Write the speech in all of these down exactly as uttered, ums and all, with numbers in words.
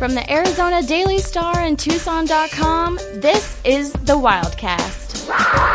From the Arizona Daily Star and Tucson dot com, this is the Wildcast.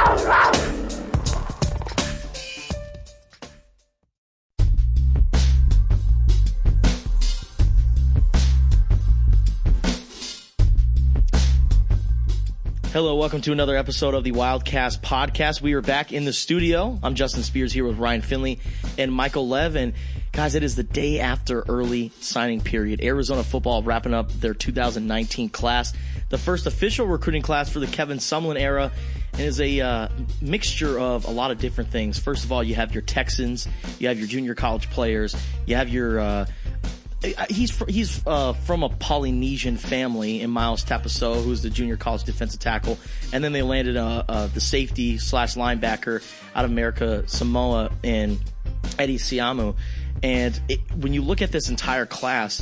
Hello, welcome to another episode of the Wildcast podcast. We are back in the studio. I'm Justin Spears here with Ryan Finley and Michael Lev. And guys, it is the day after early signing period. Arizona football wrapping up their two thousand nineteen class, the first official recruiting class for the Kevin Sumlin era. And is a uh, mixture of a lot of different things. First of all, you have your Texans, you have your junior college players, you have your uh, He's fr- he's uh, from a Polynesian family in Miles Tapusoa, who's the junior college defensive tackle, and then they landed uh, uh, the safety slash linebacker out of America Samoa in Eddie Siamu. And it, when you look at this entire class,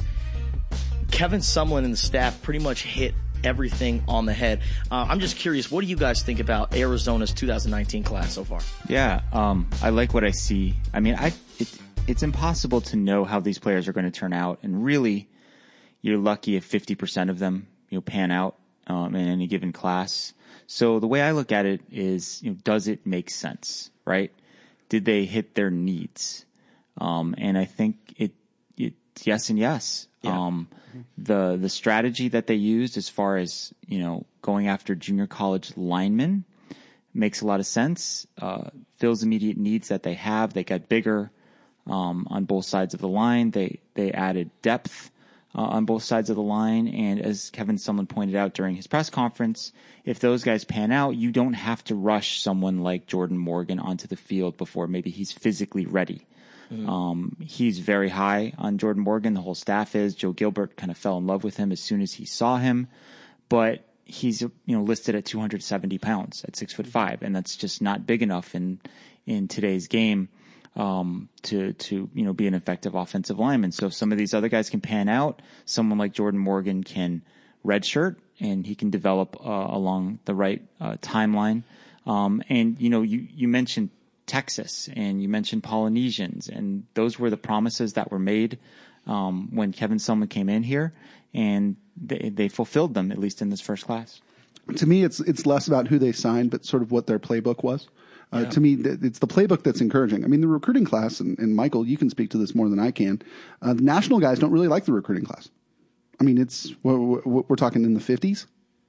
Kevin Sumlin and the staff pretty much hit everything on the head. Uh, I'm just curious, what do you guys think about Arizona's two thousand nineteen class so far? Yeah, um, I like what I see. I mean, I. It, It's impossible to know how these players are going to turn out, and really, you're lucky if fifty percent of them, you know, pan out um, in any given class. So the way I look at it is, you know, does it make sense, right? Did they hit their needs? Um, and I think it, it's yes and yes. Yeah. Um, the the strategy that they used as far as, you know, going after junior college linemen makes a lot of sense. Uh, fills immediate needs that they have. They got bigger. Um, on both sides of the line. They they added depth uh, on both sides of the line. And as Kevin Sumlin pointed out during his press conference, if those guys pan out, you don't have to rush someone like Jordan Morgan onto the field before maybe he's physically ready. Mm-hmm. Um, he's very high on Jordan Morgan. The whole staff is. Joe Gilbert kind of fell in love with him as soon as he saw him. But he's, you know, listed at two hundred seventy pounds at six foot five, and that's just not big enough in in today's game. Um, to, to, you know, be an effective offensive lineman. So if some of these other guys can pan out, someone like Jordan Morgan can redshirt and he can develop, uh, along the right, uh, timeline. Um, and, you know, you, you mentioned Texas and you mentioned Polynesians, and those were the promises that were made, um, when Kevin Sumlin came in here, and they, they fulfilled them, at least in this first class. To me, it's, it's less about who they signed, but sort of what their playbook was. Uh, yeah. To me, th- it's the playbook that's encouraging. I mean, the recruiting class, and, and Michael, you can speak to this more than I can. Uh, the national guys don't really like the recruiting class. I mean, it's we're, we're talking in the fifties.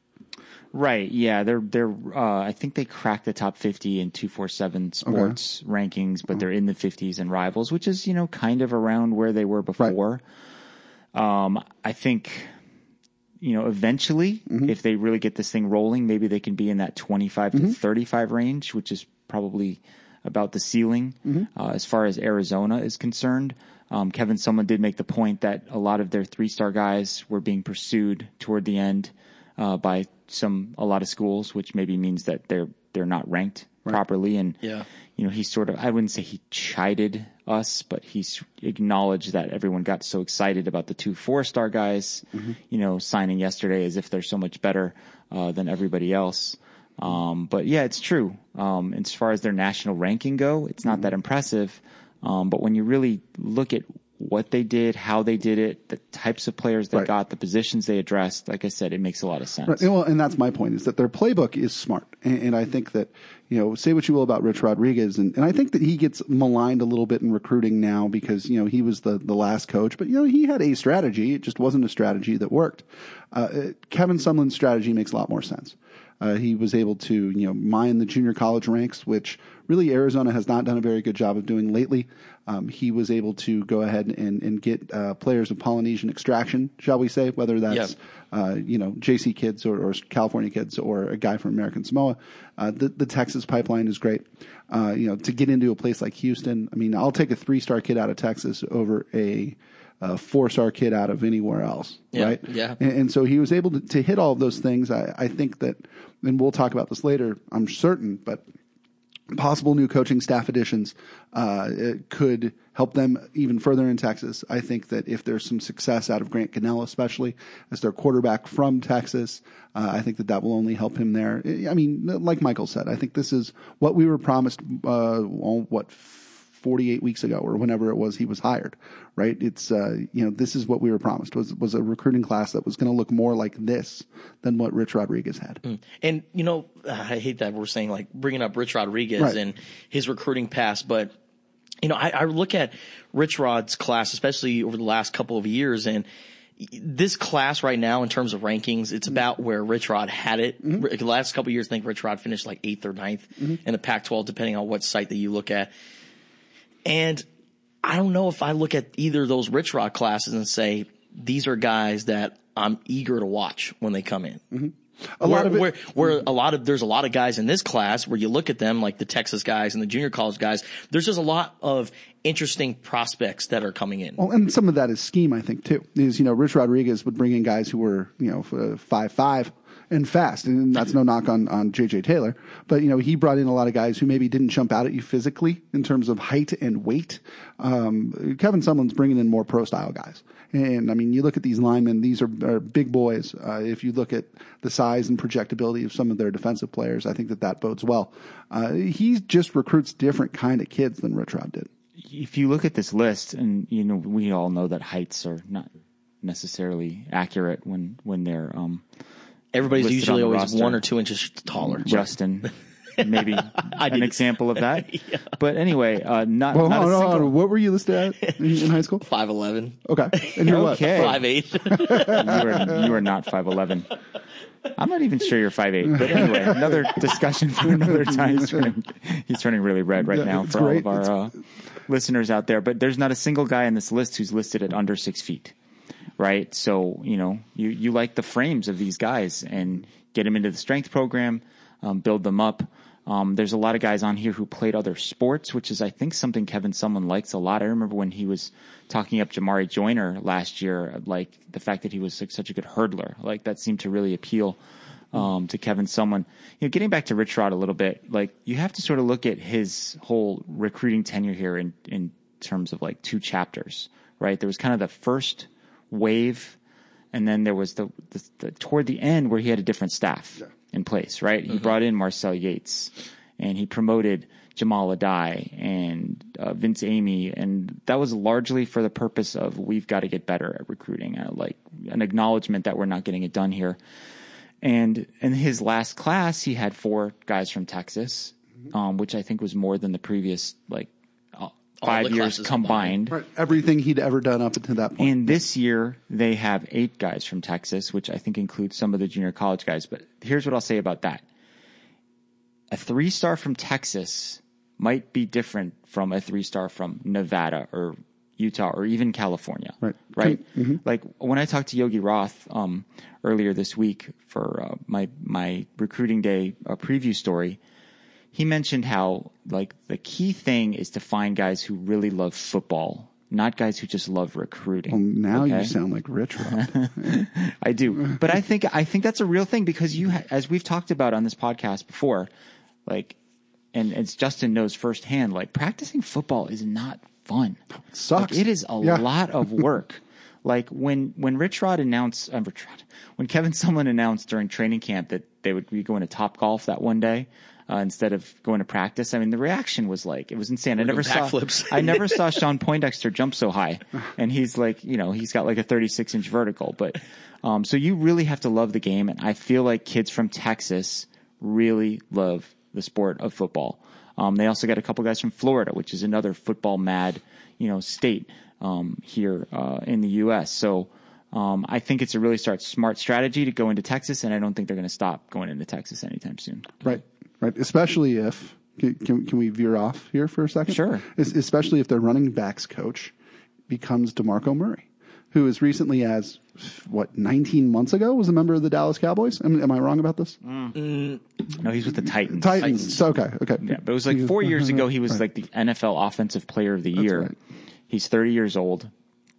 Right. Yeah. They're they're. Uh, I think they cracked the top fifty in two forty-seven Sports okay. rankings, but oh. they're in the fifties in Rivals, which is, you know, kind of around where they were before. Right. Um, I think, you know, eventually, mm-hmm. if they really get this thing rolling, maybe they can be in that twenty-five mm-hmm. to thirty-five range, which is probably about the ceiling mm-hmm. uh, as far as Arizona is concerned. Um, Kevin Sumlin did make the point that a lot of their three-star guys were being pursued toward the end uh, by some a lot of schools, which maybe means that they're they're not ranked right. properly. And yeah. you know, he sort of, I wouldn't say he chided us, but he's acknowledged that everyone got so excited about the two four-star guys, mm-hmm. you know, signing yesterday as if they're so much better uh, than everybody else. Um, but yeah, it's true. Um, as far as their national ranking go, it's not mm-hmm. that impressive. Um, but when you really look at what they did, how they did it, the types of players they right. got, the positions they addressed, like I said, it makes a lot of sense. Right. Well, and that's my point, is that their playbook is smart. And, and I think that, you know, say what you will about Rich Rodriguez, and, and I think that he gets maligned a little bit in recruiting now because, you know, he was the, the last coach, but, you know, he had a strategy. It just wasn't a strategy that worked. Uh, Kevin Sumlin's strategy makes a lot more sense. Uh, he was able to, you know, mine the junior college ranks, which really Arizona has not done a very good job of doing lately. Um, he was able to go ahead and, and get uh, players of Polynesian extraction, shall we say, whether that's, yep. uh, you know, J C kids or, or California kids or a guy from American Samoa. Uh, the, the Texas pipeline is great. Uh, you know, to get into a place like Houston, I mean, I'll take a three-star kid out of Texas over a a four-star kid out of anywhere else, yeah, right? Yeah. And, and so he was able to, to hit all of those things. I, I think that, and we'll talk about this later, I'm certain, but possible new coaching staff additions uh, could help them even further in Texas. I think that if there's some success out of Grant Cannell, especially as their quarterback from Texas, uh, I think that that will only help him there. I mean, like Michael said, I think this is what we were promised, uh, what, forty-eight weeks ago or whenever it was he was hired, right? It's, uh, you know, this is what we were promised was, was a recruiting class that was going to look more like this than what Rich Rodriguez had. Mm. And, you know, I hate that we're saying like bringing up Rich Rodriguez Right. and his recruiting past, but you know, I, I look at Rich Rod's class, especially over the last couple of years, and this class right now in terms of rankings, it's about where Rich Rod had it. Mm-hmm. The last couple of years, I think Rich Rod finished like eighth or ninth mm-hmm. in the Pac twelve, depending on what site that you look at. And I don't know if I look at either of those Rich Rod classes and say, these are guys that I'm eager to watch when they come in. Mm-hmm. A where, lot of it, where, where a lot of, there's a lot of guys in this class where you look at them, like the Texas guys and the junior college guys, there's just a lot of interesting prospects that are coming in. Well, and some of that is scheme, I think, too. Is, you know, Rich Rodriguez would bring in guys who were, you know, five five and fast. And that's no knock on, on J J Taylor. But, you know, he brought in a lot of guys who maybe didn't jump out at you physically in terms of height and weight. Um, Kevin Sumlin's bringing in more pro-style guys. And, I mean, you look at these linemen, these are, are big boys. Uh, if you look at the size and projectability of some of their defensive players, I think that that bodes well. Uh, he just recruits different kind of kids than Rich Rod did. If you look at this list, and, you know, we all know that heights are not necessarily accurate when, when they're um, Everybody's usually on always roster. one or two inches taller. Justin. Maybe an example of that. Yeah. But anyway, uh, not, Well, not hold a on, single... hold on. What were you listed at in, in high school? five eleven. Okay. And you're Okay. five eight. you are you are not five eleven. I'm not even sure you're five eight. But anyway, another discussion for another time. He's turning, he's turning really red right Yeah, now it's for great. all of our uh, listeners out there. But there's not a single guy on this list who's listed at under six feet, right? So, you know, you, you like the frames of these guys and get them into the strength program, um, build them up. Um, there's a lot of guys on here who played other sports, which is, I think, something Kevin Sumlin likes a lot. I remember when he was talking up Jamari Joyner last year, like the fact that he was like, such a good hurdler, like that seemed to really appeal um, to Kevin Sumlin. You know, getting back to Rich Rod a little bit, like you have to sort of look at his whole recruiting tenure here in, in terms of like two chapters, right? There was kind of the first wave, and then there was the, the, the toward the end where he had a different staff. Yeah. In place, right? Mm-hmm. He brought in Marcel Yates, and he promoted Jamal Adai and uh, Vince Amy, and that was largely for the purpose of we've got to get better at recruiting, uh, like an acknowledgement that we're not getting it done here. And in his last class, he had four guys from Texas, um, which I think was more than the previous like uh, five years combined. combined. Right. Everything he'd ever done up until that point. And this year, they have eight guys from Texas, which I think includes some of the junior college guys. But here's what I'll say about that. A three-star from Texas might be different from a three-star from Nevada or Utah or even California. Right. Right? Mm-hmm. Like when I talked to Yogi Roth um, earlier this week for uh, my, my recruiting day uh, preview story, he mentioned how, like, the key thing is to find guys who really love football, not guys who just love recruiting. Well, now okay? you sound like Rich Rod. I do. But I think I think that's a real thing because you, ha- as we've talked about on this podcast before, like, and as Justin knows firsthand, like, practicing football is not fun. It sucks. Like, it is a yeah. lot of work. Like, when, when Rich Rod announced, uh, Rich Rod, when Kevin Sumlin announced during training camp that they would be going to Topgolf that one day, Uh, instead of going to practice. I mean, the reaction was like, it was insane. I never saw, I never saw Sean Poindexter jump so high. And he's like, you know, he's got like a thirty-six inch vertical, but, um, so you really have to love the game. And I feel like kids from Texas really love the sport of football. Um, they also got a couple guys from Florida, which is another football mad, you know, state, um, here, uh, in the U S. So, um, I think it's a really start smart strategy to go into Texas, and I don't think they're going to stop going into Texas anytime soon. Right. Right, especially if can, can can we veer off here for a second? Sure. Es- especially if their running backs coach becomes DeMarco Murray, who as recently as what nineteen months ago was a member of the Dallas Cowboys. Am, am I wrong about this? Mm. No, he's with the Titans. Titans. Titans. So, okay, okay. Yeah, but it was like four years ago. He was right. like the N F L Offensive Player of the Year. Right. He's thirty years old.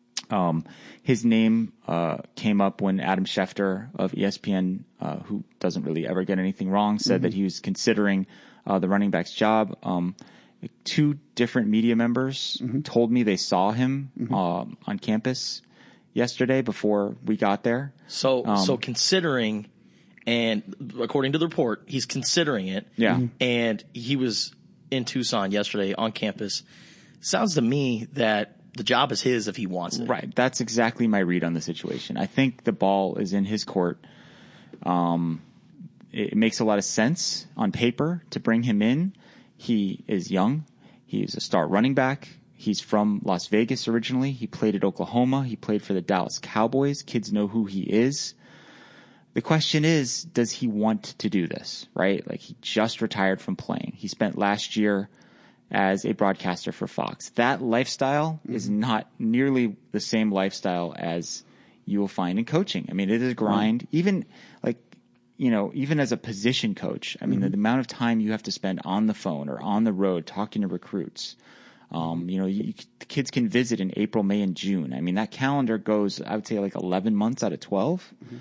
Um, his name uh, came up when Adam Schefter of E S P N, uh, who doesn't really ever get anything wrong, said mm-hmm. that he was considering uh, the running back's job. Um, two different media members mm-hmm. told me they saw him mm-hmm. uh, on campus yesterday before we got there. So, um, so considering, and according to the report, he's considering it. Yeah. Mm-hmm. And he was in Tucson yesterday on campus. sounds to me that the job is his if he wants it. Right. That's exactly my read on the situation. I think the ball is in his court. Um, it makes a lot of sense on paper to bring him in. He is young. He is a star running back. He's from Las Vegas originally. He played at Oklahoma. He played for the Dallas Cowboys. Kids know who he is. The question is, does he want to do this, right? Like, he just retired from playing. He spent last year as a broadcaster for Fox. That lifestyle mm-hmm. is not nearly the same lifestyle as you will find in coaching. I mean, it is a grind. Mm-hmm. Even like, you know, even as a position coach, I mean, mm-hmm. the, the amount of time you have to spend on the phone or on the road talking to recruits. Um, you know, you, the kids can visit in April, May, and June. I mean, that calendar goes, I would say, like eleven months out of twelve. Mm-hmm.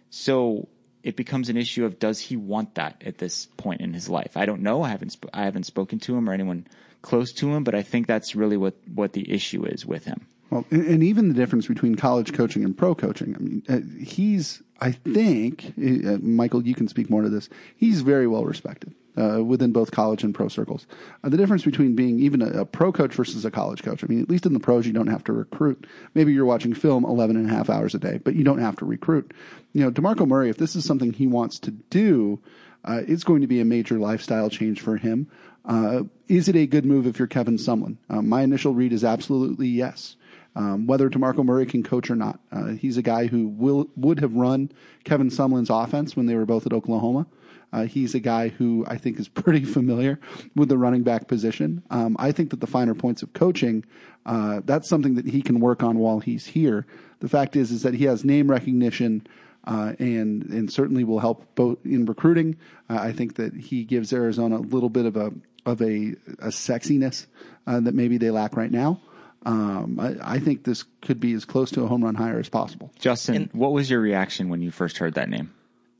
So it becomes an issue of, does he want that at this point in his life? I don't know. I haven't sp- I haven't spoken to him or anyone close to him, but I think that's really what, what the issue is with him. Well, and, and even the difference between college coaching and pro coaching. I mean, uh, he's, I think, uh, Michael, you can speak more to this. He's very well respected uh, within both college and pro circles. Uh, the difference between being even a, a pro coach versus a college coach. I mean, at least in the pros, you don't have to recruit. Maybe you're watching film eleven and a half hours a day, but you don't have to recruit. You know, DeMarco Murray, if this is something he wants to do, uh, it's going to be a major lifestyle change for him. Uh, is it a good move if you're Kevin Sumlin? Uh, my initial read is absolutely yes. Um, whether DeMarco Murray can coach or not. Uh, he's a guy who will would have run Kevin Sumlin's offense when they were both at Oklahoma. Uh, he's a guy who I think is pretty familiar with the running back position. Um, I think that the finer points of coaching, uh, that's something that he can work on while he's here. The fact is, is that he has name recognition uh, and and certainly will help both in recruiting. Uh, I think that he gives Arizona a little bit of a of a, a sexiness uh, that maybe they lack right now. Um, I, I think this could be as close to a home run hire as possible. Justin, and, what was your reaction when you first heard that name?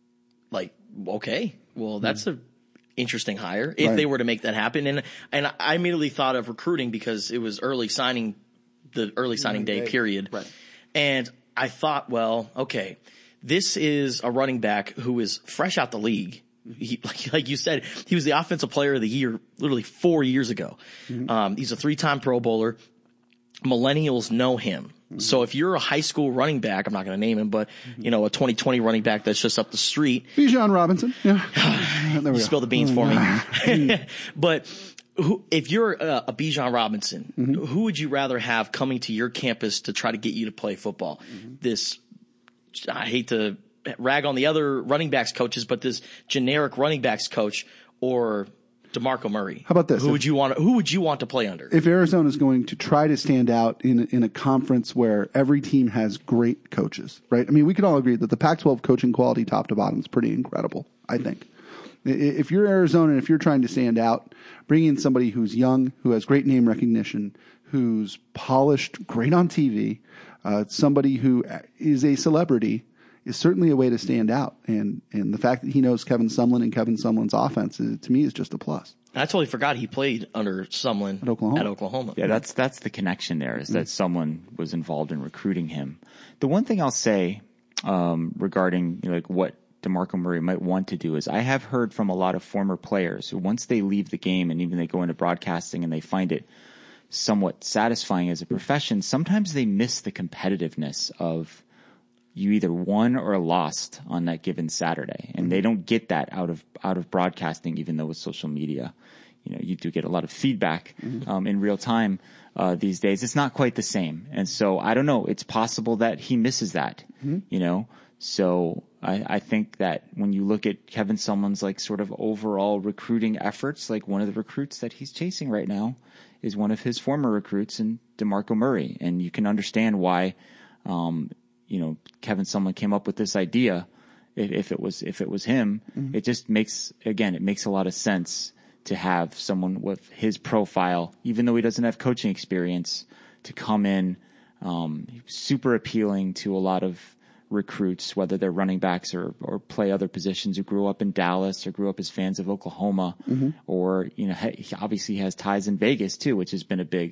Like, okay, well, that's mm-hmm. a interesting hire if right. they were to make that happen. And and I immediately thought of recruiting because it was early signing, the early signing day, day period. Right. And I thought, well, okay, this is a running back who is fresh out the league. He, like, like you said, he was the offensive player of the year literally four years ago. Mm-hmm. Um, he's a three-time Pro Bowler. Millennials know him. Mm-hmm. So if you're a high school running back, I'm not going to name him, but you know, a twenty twenty running back that's just up the street. Bijan Robinson. Yeah. There we you spill the beans for me. But who, if you're a, a Bijan Robinson, mm-hmm. who would you rather have coming to your campus to try to get you to play football? Mm-hmm. This, I hate to rag on the other running backs coaches, but this generic running backs coach or DeMarco Murray. How about this? Who if, would you want? Who would you want to play under? If Arizona is going to try to stand out in in a conference where every team has great coaches, right? I mean, we can all agree that the Pac twelve coaching quality, top to bottom, is pretty incredible. I think. If you're Arizona and if you're trying to stand out, bring in somebody who's young, who has great name recognition, who's polished, great on T V, uh, somebody who is a celebrity, is certainly a way to stand out. And and the fact that he knows Kevin Sumlin and Kevin Sumlin's offense, is, to me, is just a plus. I totally forgot he played under Sumlin at Oklahoma. At Oklahoma. Yeah, that's that's the connection there, is that mm-hmm. Sumlin was involved in recruiting him. The one thing I'll say um, regarding you know, like what DeMarco Murray might want to do is I have heard from a lot of former players who once they leave the game and even they go into broadcasting and they find it somewhat satisfying as a profession, sometimes they miss the competitiveness of you either won or lost on that given Saturday. And they don't get that out of out of broadcasting, even though with social media, you know, you do get a lot of feedback mm-hmm. um, in real time uh, these days. It's not quite the same. And so I don't know. It's possible that he misses that, mm-hmm. you know. So I, I think that when you look at Kevin Sumlin's like sort of overall recruiting efforts, like one of the recruits that he's chasing right now is one of his former recruits in DeMarco Murray. And you can understand why, um, you know, Kevin Sumlin came up with this idea. If, if it was, if it was him, mm-hmm. it just makes, again, it makes a lot of sense to have someone with his profile, even though he doesn't have coaching experience, to come in, um, super appealing to a lot of recruits, whether they're running backs or, or play other positions who grew up in Dallas or grew up as fans of Oklahoma, mm-hmm. or, you know, he obviously has ties in Vegas too, which has been a big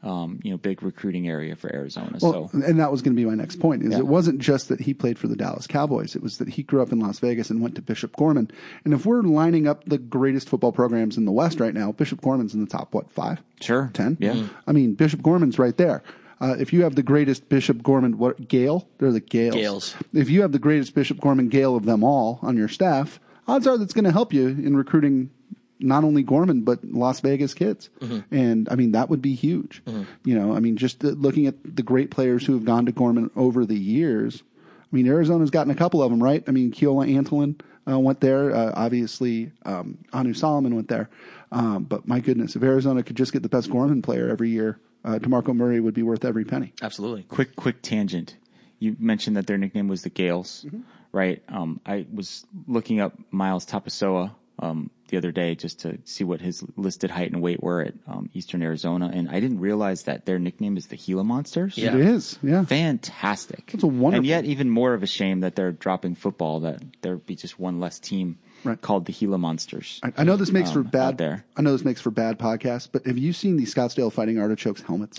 um, you know, big recruiting area for Arizona. Well, so, and that was going to be my next point. Is Yeah. it wasn't just that he played for the Dallas Cowboys; it was that he grew up in Las Vegas and went to Bishop Gorman. And if we're lining up the greatest football programs in the West right now, Bishop Gorman's in the top what five, sure, ten? yeah. Mm-hmm. I mean, Bishop Gorman's right there. Uh, if you have the greatest Bishop Gorman, what Gale? They're the Gales. Gales. If you have the greatest Bishop Gorman Gale of them all on your staff, odds are that's going to help you in recruiting not only Gorman but Las Vegas kids. Mm-hmm. And I mean that would be huge. Mm-hmm. You know, I mean just uh, looking at the great players who have gone to Gorman over the years. I mean Arizona's gotten a couple of them, right? I mean Keola Antolin uh, went there. Uh, obviously, um, Anu Solomon went there. Um, but my goodness, if Arizona could just get the best Gorman player every year, uh, DeMarco Murray would be worth every penny. Absolutely. Quick, quick tangent. You mentioned that their nickname was the Gales, Mm-hmm. right? Um, I was looking up Miles Tapasoa um, the other day just to see what his listed height and weight were at um, Eastern Arizona, and I didn't realize that their nickname is the Gila Monsters. Yeah. It is, yeah. Fantastic. It's a wonderful- And yet even more of a shame that they're dropping football, that there would be just one less team Right. called the Gila Monsters. I, I know this makes um, for out bad. there. I know this makes for bad podcasts, but have you seen the Scottsdale Fighting Artichokes helmets?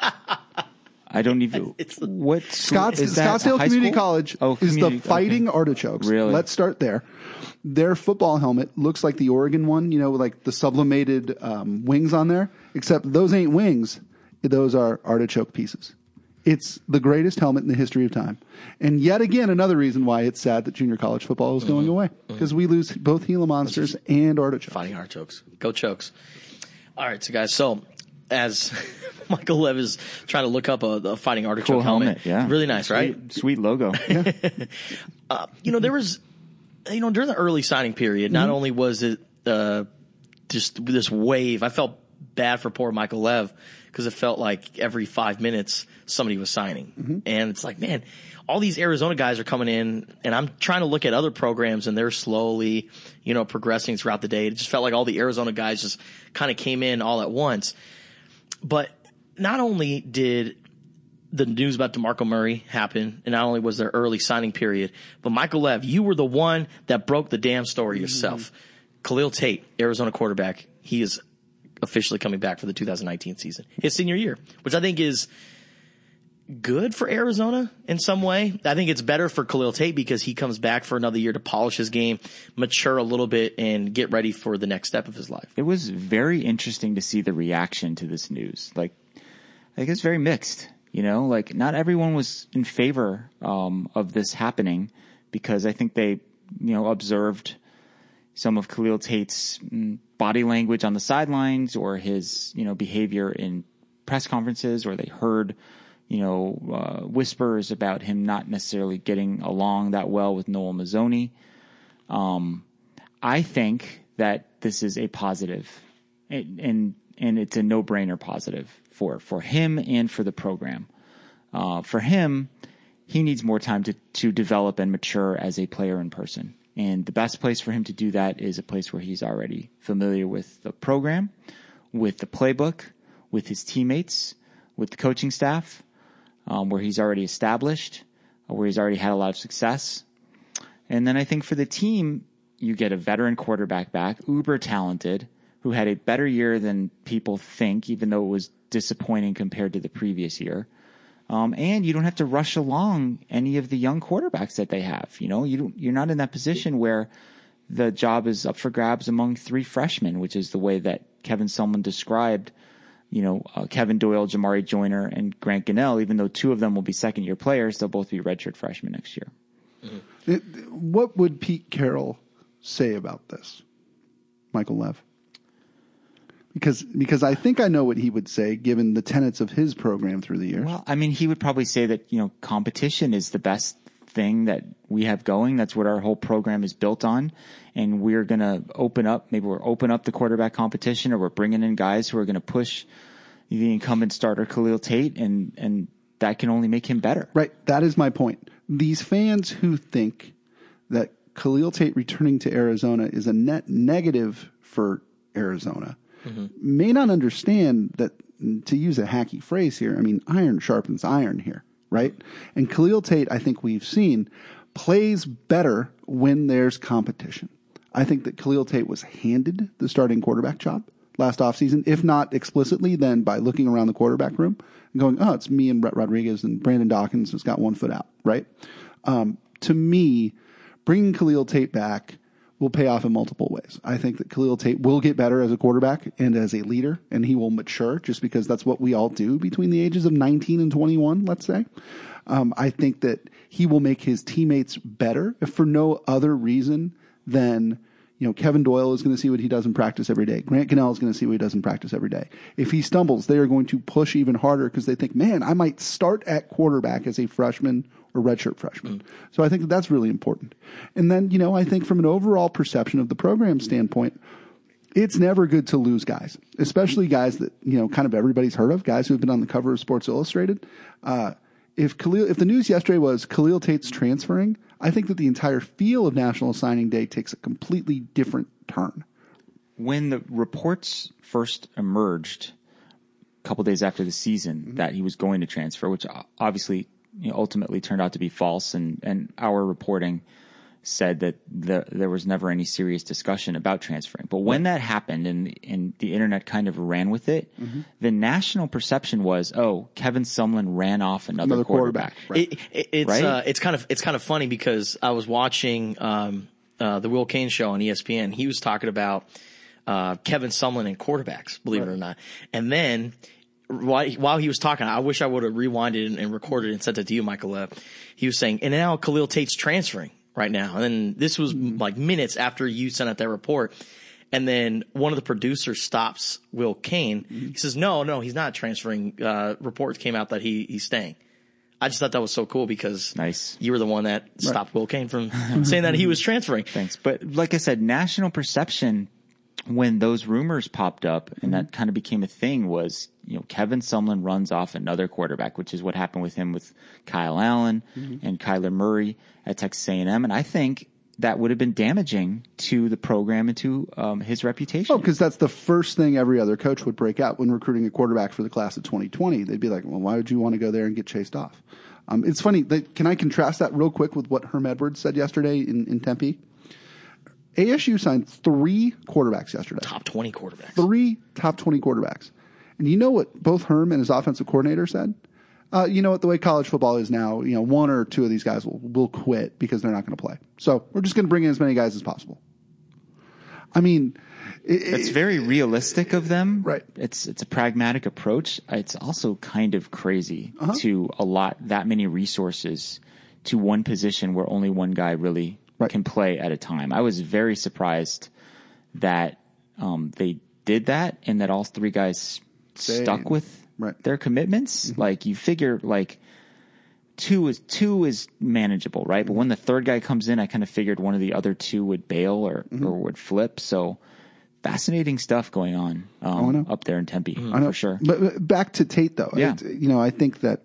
I don't even. It's the- what Scotts, is that? Scottsdale high Community school? College Oh, is the community- Fighting okay. Artichokes. Really? Let's start there. Their football helmet looks like the Oregon one, you know, with like the sublimated um, wings on there, except those ain't wings. Those are artichoke pieces. It's the greatest helmet in the history of time. And yet again, another reason why it's sad that junior college football is going away, because we lose both Gila Monsters and artichokes. Fighting Artichokes. Go Chokes. All right, so guys, so as Michael Lev is trying to look up a, a Fighting Artichoke Cool helmet, yeah. Really nice, right? Sweet, sweet logo. Uh, you know, there was, you know, during the early signing period, not only was it uh, just this wave, I felt bad for poor Michael Lev because it felt like every five minutes somebody was signing. Mm-hmm. And it's like, man, all these Arizona guys are coming in, and I'm trying to look at other programs, and they're slowly, you know, progressing throughout the day. It just felt like all the Arizona guys just kind of came in all at once. But not only did the news about DeMarco Murray happen, and not only was there early signing period, but Michael Lev, you were the one that broke the damn story yourself. Mm-hmm. Khalil Tate, Arizona quarterback, he is officially coming back for the two thousand nineteen season, his senior year, which I think is good for Arizona in some way. I think it's better for Khalil Tate because he comes back for another year to polish his game, mature a little bit, and get ready for the next step of his life. It was very interesting to see the reaction to this news. Like, I think it's very mixed. You know, like not everyone was in favor um, of this happening because I think they, you know, observed some of Khalil Tate's body language on the sidelines or his, you know, behavior in press conferences, or they heard, you know, uh, whispers about him not necessarily getting along that well with Noel Mazzoni. Um, I think that this is a positive, and and, and it's a no-brainer positive for, for him and for the program. Uh, for him, he needs more time to, to develop and mature as a player in person. And the best place for him to do that is a place where he's already familiar with the program, with the playbook, with his teammates, with the coaching staff, um, where he's already established, where he's already had a lot of success. And then I think for the team, you get a veteran quarterback back, uber talented, who had a better year than people think, even though it was disappointing compared to the previous year. Um, and you don't have to rush along any of the young quarterbacks that they have. You know, you don't, you're not in that position where the job is up for grabs among three freshmen, which is the way that Kevin Sumlin described, you know, uh, Kevin Doyle, Jamari Joyner, and Grant Gunnell. Even though two of them will be second year players, they'll both be redshirt freshmen next year. Mm-hmm. It, what would Pete Carroll say about this, Michael Lev? Because because I think I know what he would say, given the tenets of his program through the years. Well, I mean, he would probably say that, you know, competition is the best thing that we have going. That's what our whole program is built on. And we're going to open up, maybe we're open up the quarterback competition, or we're bringing in guys who are going to push the incumbent starter Khalil Tate, and, and that can only make him better. Right. That is my point. These fans who think that Khalil Tate returning to Arizona is a net negative for Arizona mm-hmm. may not understand that, to use a hacky phrase here, I mean, iron sharpens iron here, right? And Khalil Tate, I think we've seen, plays better when there's competition. I think that Khalil Tate was handed the starting quarterback job last offseason, if not explicitly, then by looking around the quarterback room and going, oh, it's me and Brett Rodriguez and Brandon Dawkins has got one foot out, right? Um, to me, bringing Khalil Tate back will pay off in multiple ways. I think that Khalil Tate will get better as a quarterback and as a leader, and he will mature just because that's what we all do between the ages of nineteen and twenty-one, let's say. Um, I think that he will make his teammates better, if for no other reason than, you know, Kevin Doyle is going to see what he does in practice every day. Grant Gunnell is going to see what he does in practice every day. If he stumbles, they are going to push even harder because they think, man, I might start at quarterback as a freshman or redshirt freshman. Mm. So I think that that's really important. And then, you know, I think from an overall perception of the program standpoint, it's never good to lose guys, especially guys that, you know, kind of everybody's heard of, guys who have been on the cover of Sports Illustrated. Uh, if Khalil, if the news yesterday was Khalil Tate's transferring, I think that the entire feel of National Signing Day takes a completely different turn. When the reports first emerged a couple days after the season mm-hmm. that he was going to transfer, which obviously, you know, ultimately turned out to be false, and, and our reporting said that the, there was never any serious discussion about transferring. But when that happened and, and the internet kind of ran with it, mm-hmm. the national perception was, oh, Kevin Sumlin ran off another, another quarterback. quarterback. Right. It, it, it's right? uh, it's kind of it's kind of funny because I was watching um, uh, the Will Cain show on E S P N. He was talking about uh, Kevin Sumlin and quarterbacks, believe right. it or not, and then. While he was talking, I wish I would have rewinded and, and recorded and sent it to you, Michael. Uh, he was saying, and now Khalil Tate's transferring right now. And then this was mm-hmm. like minutes after you sent out that report. And then one of the producers stops Will Cain. Mm-hmm. He says, no, no, he's not transferring. Uh, reports came out that he, he's staying. I just thought that was so cool because nice. You were the one that stopped right. Will Cain from saying that he was transferring. Thanks. But like I said, national perception when those rumors popped up and mm-hmm. that kind of became a thing was, you know, Kevin Sumlin runs off another quarterback, which is what happened with him with Kyle Allen mm-hmm. and Kyler Murray at Texas A and M. And I think that would have been damaging to the program and to um, his reputation. Oh, because that's the first thing every other coach would break out when recruiting a quarterback for the class of twenty twenty. They'd be like, well, why would you want to go there and get chased off? Um, it's funny. They, can I contrast that real quick with what Herm Edwards said yesterday in, in Tempe? A S U signed three quarterbacks yesterday. Top twenty quarterbacks. Three top twenty quarterbacks. And you know what both Herm and his offensive coordinator said? Uh, you know what, the way college football is now, you know, one or two of these guys will, will quit because they're not going to play. So we're just going to bring in as many guys as possible. I mean, it, it's very realistic of them. Right. It's, it's a pragmatic approach. It's also kind of crazy uh-huh. to allot that many resources to one position where only one guy really right. can play at a time. I was very surprised that um, they did that and that all three guys Same. stuck with right. their commitments. Mm-hmm. Like you figure like two is two is manageable, right? Mm-hmm. But when the third guy comes in, I kind of figured one of the other two would bail or, mm-hmm. or would flip. So fascinating stuff going on um, oh, up there in Tempe mm-hmm. I know. for sure. But, but back to Tate though. Yeah. It, you know, I think that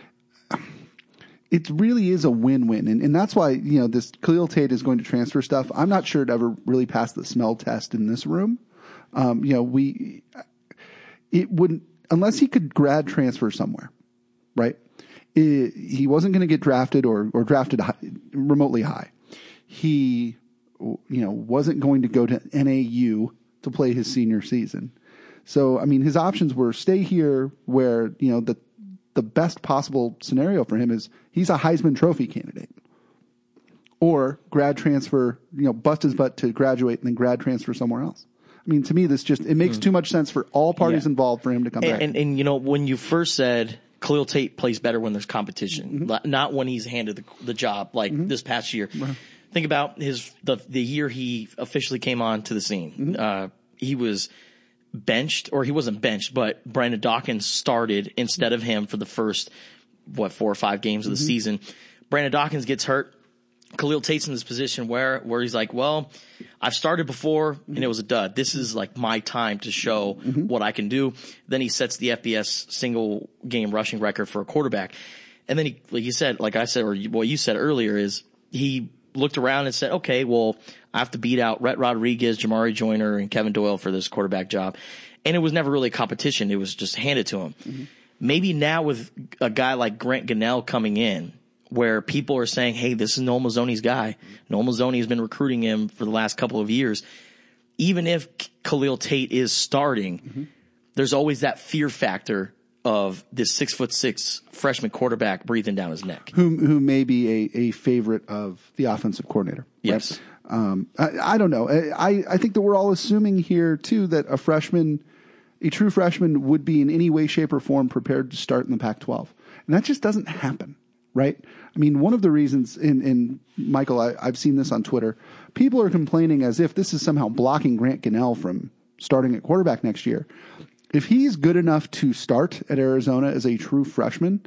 it really is a win-win. And, and that's why, you know, this Khalil Tate is going to transfer stuff. I'm not sure it ever really passed the smell test in this room. Um, you know, we, it wouldn't, unless he could grad transfer somewhere, right? It, he wasn't going to get drafted or, or drafted high, remotely high. He, you know, wasn't going to go to N A U to play his senior season. So, I mean, his options were stay here where, you know, the, the best possible scenario for him is he's a Heisman Trophy candidate, or grad transfer, you know, bust his butt to graduate and then grad transfer somewhere else. I mean, to me, this just, it makes mm. too much sense for all parties yeah. involved for him to come and, back. And, and, you know, when you first said Khalil Tate plays better when there's competition, mm-hmm. not when he's handed the, the job like mm-hmm. this past year. Mm-hmm. Think about his, the, the year he officially came on to the scene. Mm-hmm. Uh, he was benched, or he wasn't benched, but Brandon Dawkins started instead of him for the first, what, four or five games of the mm-hmm. season. Brandon Dawkins gets hurt. Khalil Tate's in this position where, where he's like, well, I've started before and it was a dud. This is like my time to show mm-hmm. what I can do. Then he sets the F B S single game rushing record for a quarterback. And then he, like you said, like I said, or what you said earlier is he looked around and said, okay, well, I have to beat out Rhett Rodriguez, Jamari Joyner, and Kevin Doyle for this quarterback job. And it was never really a competition. It was just handed to him. Mm-hmm. Maybe now with a guy like Grant Gunnell coming in, where people are saying, hey, this is Noel Mazzoni's guy. Noel Mazzoni has been recruiting him for the last couple of years. even if Khalil Tate is starting, mm-hmm. there's always that fear factor of this six foot six freshman quarterback breathing down his neck. Who, who may be a, a favorite of the offensive coordinator. Yes. Right? Um, I, I don't know. I, I think that we're all assuming here too that a freshman, a true freshman would be in any way, shape or form prepared to start in the Pac twelve. And that just doesn't happen. Right? I mean, one of the reasons, and, and Michael, I, I've seen this on Twitter, people are complaining as if this is somehow blocking Grant Gunnell from starting at quarterback next year. If he's good enough to start at Arizona as a true freshman,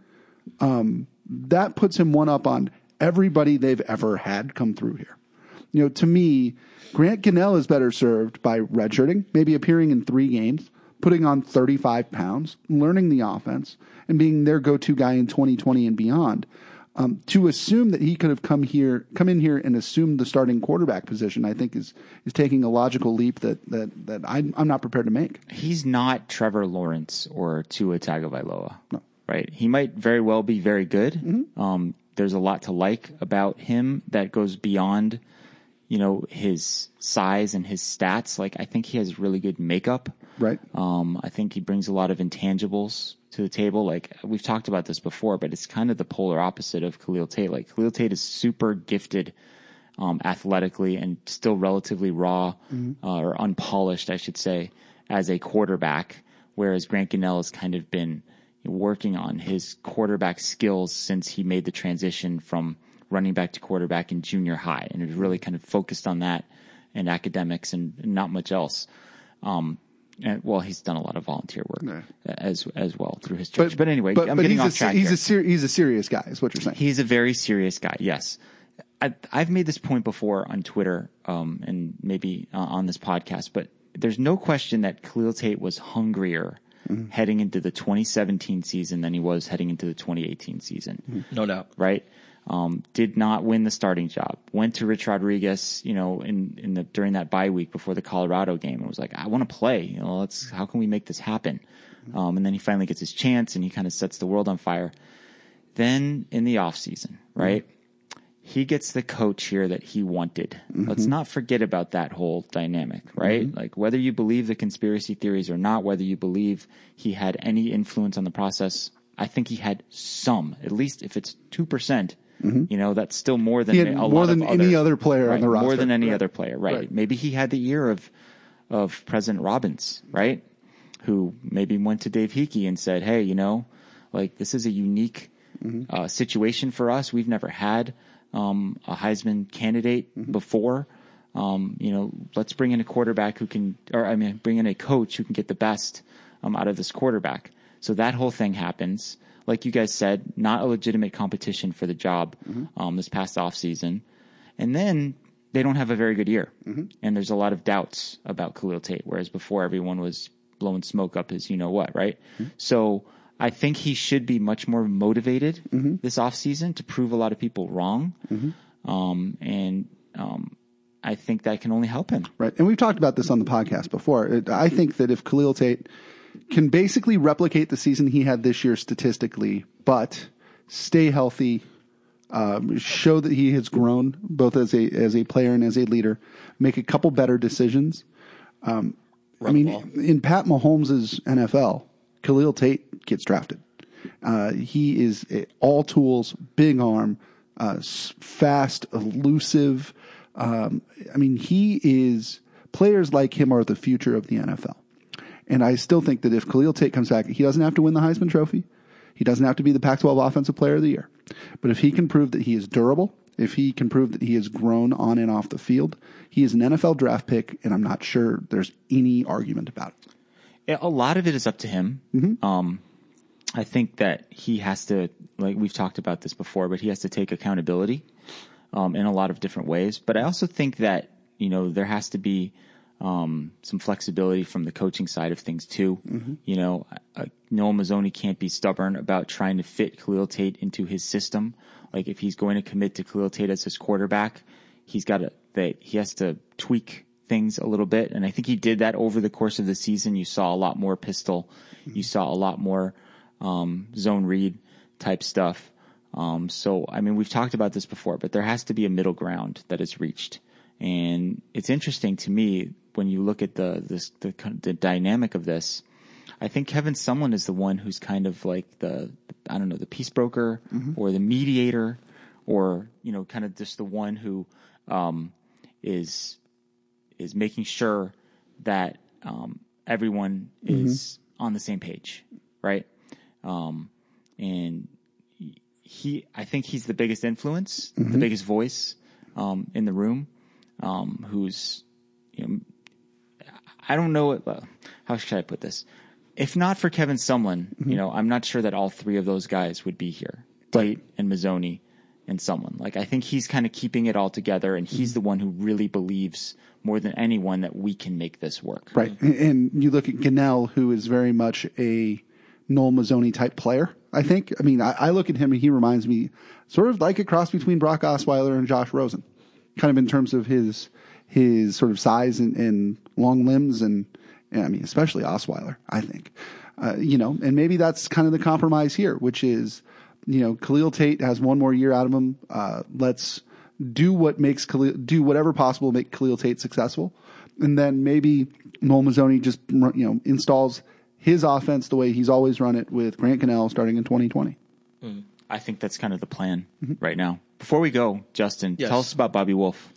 um, that puts him one up on everybody they've ever had come through here. You know, to me, Grant Gunnell is better served by redshirting, maybe appearing in three games, putting on thirty-five pounds, learning the offense, and being their go-to guy in twenty twenty and beyond. Um, to assume that he could have come here, come in here and assumed the starting quarterback position, I think is is taking a logical leap that that that I'm, I'm not prepared to make. He's not Trevor Lawrence or Tua Tagovailoa, no. Right? He might very well be very good. Mm-hmm. Um, there's a lot to like about him that goes beyond, you know, his size and his stats. Like I think he has really good makeup. Right. Um, I think he brings a lot of intangibles to the table. Like we've talked about this before, but it's kind of the polar opposite of Khalil Tate. Like Khalil Tate is super gifted, um, athletically and still relatively raw, mm-hmm. uh, or unpolished, I should say, as a quarterback. Whereas Grant Gunnell has kind of been working on his quarterback skills since he made the transition from running back to quarterback in junior high, and is really kind of focused on that and academics and not much else. Um, And, well, he's done a lot of volunteer work yeah. as as well through his church. But, but anyway, but, I'm but getting he's off a, track he's here. A ser- he's a serious guy, is what you're saying. He's a very serious guy, yes. I, I've made this point before on Twitter um, and maybe uh, on this podcast, but there's no question that Khalil Tate was hungrier mm-hmm. heading into the twenty seventeen season than he was heading into the twenty eighteen season. Mm-hmm. No doubt. Right? Um, did not win the starting job. Went to Rich Rodriguez, you know, in, in the, during that bye week before the Colorado game and was like, I want to play, you know, let's, how can we make this happen? Um, and then he finally gets his chance and he kind of sets the world on fire. Then in the off season, right? Mm-hmm. He gets the coach here that he wanted. Mm-hmm. Let's not forget about that whole dynamic, right? Mm-hmm. Like whether you believe the conspiracy theories or not, whether you believe he had any influence on the process, I think he had some, at least if it's two percent. Mm-hmm. You know, that's still more than he had a more lot than of any other, other player right, on the roster. More than any right. other player, right. right? Maybe he had the ear of of President Robbins, right? Who maybe went to Dave Hickey and said, "Hey, you know, like this is a unique mm-hmm. uh, situation for us. We've never had um, a Heisman candidate mm-hmm. before. Um, you know, let's bring in a quarterback who can, or I mean, bring in a coach who can get the best um, out of this quarterback." So that whole thing happens. Like you guys said, not a legitimate competition for the job mm-hmm. um, this past offseason. And then they don't have a very good year. Mm-hmm. And there's a lot of doubts about Khalil Tate, whereas before everyone was blowing smoke up his you-know-what, right? Mm-hmm. So I think he should be much more motivated mm-hmm. this offseason to prove a lot of people wrong. Mm-hmm. Um, and um, I think that can only help him. Right. And we've talked about this on the podcast before. It, I think that if Khalil Tate can basically replicate the season he had this year statistically, but stay healthy, um, show that he has grown both as a as a player and as a leader, make a couple better decisions. Um, I mean, in Pat Mahomes' N F L, Khalil Tate gets drafted. Uh, he is all tools, big arm, uh, fast, elusive. Um, I mean, he is players like him are the future of the N F L. And I still think that if Khalil Tate comes back, he doesn't have to win the Heisman Trophy. He doesn't have to be the Pac twelve Offensive Player of the Year. But if he can prove that he is durable, if he can prove that he has grown on and off the field, he is an N F L draft pick, and I'm not sure there's any argument about it. Yeah, a lot of it is up to him. Mm-hmm. Um, I think that he has to, like we've talked about this before, but he has to take accountability um, in a lot of different ways. But I also think that, you know, there has to be Um, some flexibility from the coaching side of things too. Mm-hmm. You know, uh, Noah Mazzoni can't be stubborn about trying to fit Khalil Tate into his system. Like if he's going to commit to Khalil Tate as his quarterback, he's got to, they, he has to tweak things a little bit. And I think he did that over the course of the season. You saw a lot more pistol. Mm-hmm. You saw a lot more, um, zone read type stuff. Um, so, I mean, we've talked about this before, but there has to be a middle ground that is reached. And it's interesting to me, when you look at the this the, the dynamic of this, I think Kevin Sumlin is the one who's kind of like the, I don't know, the peace broker mm-hmm. or the mediator, or, you know, kind of just the one who um, is is making sure that um, everyone mm-hmm. is on the same page, right? Um, and he, I think he's the biggest influence, mm-hmm. the biggest voice um, in the room, um, who's, you know, I don't know, uh, how should I put this? If not for Kevin Sumlin, mm-hmm. you know, I'm not sure that all three of those guys would be here. Tate and Mazzoni and Sumlin. Like, I think he's kind of keeping it all together, and he's mm-hmm. the one who really believes more than anyone that we can make this work. Right. And you look at Gunnell, who is very much a Noel Mazzoni type player, I think. I mean, I, I look at him and he reminds me sort of like a cross between Brock Osweiler and Josh Rosen, kind of in terms of his his sort of size and, and long limbs and, I mean, especially Osweiler, I think. Uh, you know, and maybe that's kind of the compromise here, which is, you know, Khalil Tate has one more year out of him. Uh, let's do what makes Khalil, do whatever possible to make Khalil Tate successful. And then maybe Noel Mazzoni just, you know, installs his offense the way he's always run it with Grant Gunnell starting in twenty twenty. Mm. I think that's kind of the plan mm-hmm. right now. Before we go, Justin, yes. tell us about Bobby Wolf.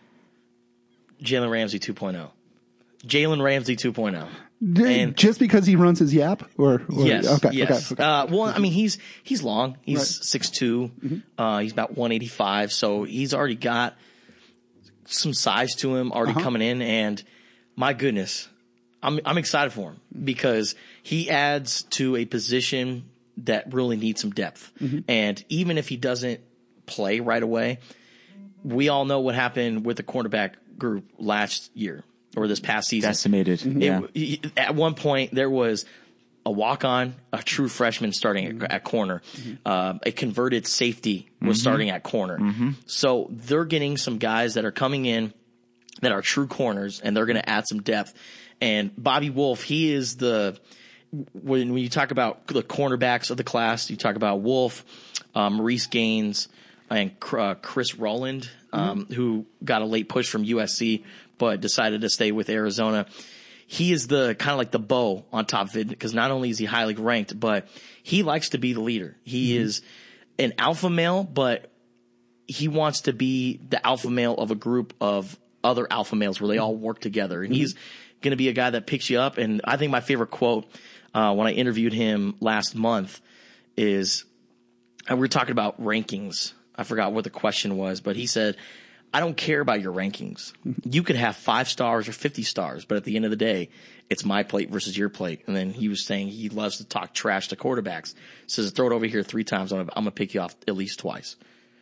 Jalen Ramsey two point oh. Jalen Ramsey two point oh. And just because he runs his yap, or, or yes, okay, yes. Okay, okay. Uh, well, I mean, he's he's long. He's right. six two. Mm-hmm. Uh, he's about one eighty-five. So he's already got some size to him already uh-huh. coming in. And my goodness, I'm I'm excited for him because he adds to a position that really needs some depth. Mm-hmm. And even if he doesn't play right away, we all know what happened with the cornerback group last year. Or this past season. Decimated. It, yeah. it, at one point, there was a walk-on, a true freshman starting mm-hmm. at, at corner. Mm-hmm. Uh, a converted safety was mm-hmm. starting at corner. Mm-hmm. So they're getting some guys that are coming in that are true corners, and they're going to add some depth. And Bobby Wolf, he is the when, when you talk about the cornerbacks of the class, you talk about Wolf, uh, Maurice Gaines, and uh, Chris Rowland, um, mm-hmm. who got a late push from U S C but decided to stay with Arizona. He is the kind of like the bow on top of it, because not only is he highly ranked, but he likes to be the leader. He mm-hmm. is an alpha male, but he wants to be the alpha male of a group of other alpha males where they all work together. And mm-hmm. he's going to be a guy that picks you up. And I think my favorite quote uh, when I interviewed him last month is, uh, we were talking about rankings. I forgot what the question was, but he said, I don't care about your rankings. You could have five stars or fifty stars, but at the end of the day, it's my plate versus your plate. And then he was saying he loves to talk trash to quarterbacks. Says, throw it over here three times. I'm going to pick you off at least twice.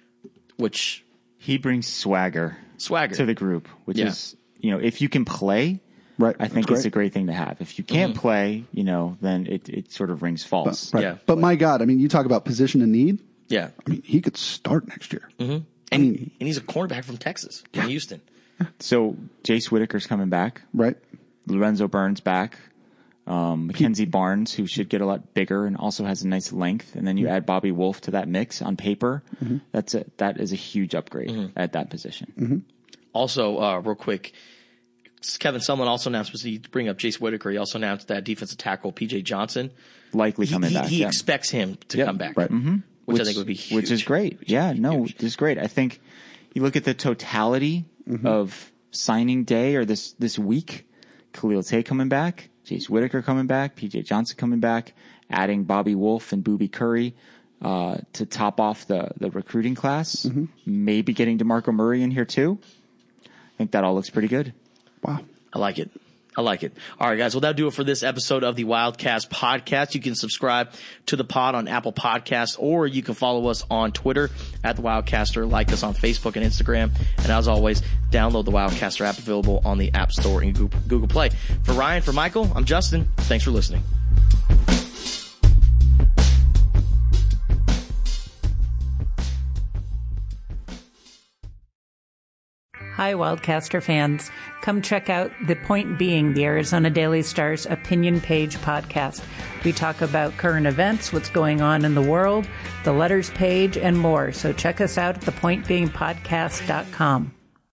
Which he brings swagger, swagger to the group, which yeah. is, you know, if you can play, right, I think it's a great thing to have. If you can't mm-hmm. play, you know, then it, it sort of rings false. But, right. Yeah. But my God, I mean, you talk about position and need. Yeah. I mean, he could start next year. Mm-hmm. And, I mean, and he's a cornerback from Texas, from yeah. Houston. So Jace Whitaker's coming back. Right. Lorenzo Burns back. Um, Mackenzie Barnes, who should get a lot bigger and also has a nice length. And then you mm-hmm. add Bobby Wolf to that mix on paper. Mm-hmm. That's a, that is a huge upgrade mm-hmm. at that position. Mm-hmm. Also, uh, real quick, Kevin Sumlin also announced, to bring up Jace Whitaker, he also announced that defensive tackle P J Johnson. Likely coming he, back. He yeah. expects him to yep. come back. Right. Mm-hmm. Which, which I think would be huge. Which is great. Huge, yeah, huge, no, huge. it's great. I think you look at the totality mm-hmm. of signing day or this, this week, Khalil Tate coming back, Jace Whitaker coming back, P J Johnson coming back, adding Bobby Wolf and Boobie Curry uh, to top off the, the recruiting class, mm-hmm. maybe getting DeMarco Murray in here too. I think that all looks pretty good. Wow. I like it. I like it. All right, guys. Well, that'll do it for this episode of the Wildcast podcast. You can subscribe to the pod on Apple Podcasts, or you can follow us on Twitter at the Wildcaster, like us on Facebook and Instagram. And as always, download the Wildcaster app, available on the App Store and Google Play. For Ryan, for Michael, I'm Justin. Thanks for listening. Hi, Wildcaster fans. Come check out The Point Being, the Arizona Daily Star's opinion page podcast. We talk about current events, what's going on in the world, the letters page, and more. So check us out at the point being podcast dot com.